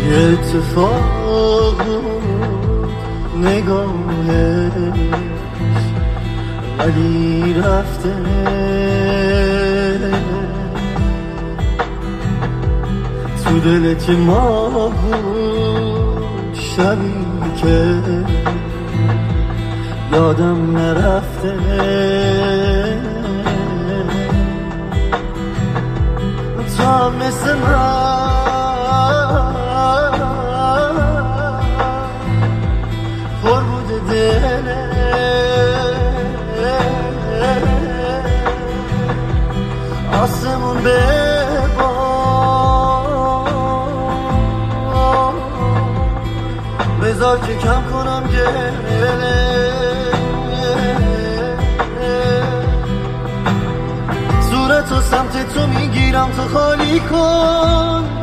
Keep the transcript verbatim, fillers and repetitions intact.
اتفاق بود نگاهش ولی رفته تو دلت که ما بود شبی که یادم نرفته تو هم مثل من پر بود دلت آسمون به بام بذار که کم کنم گله صورت و سمت تو میگیرم تو خالی کن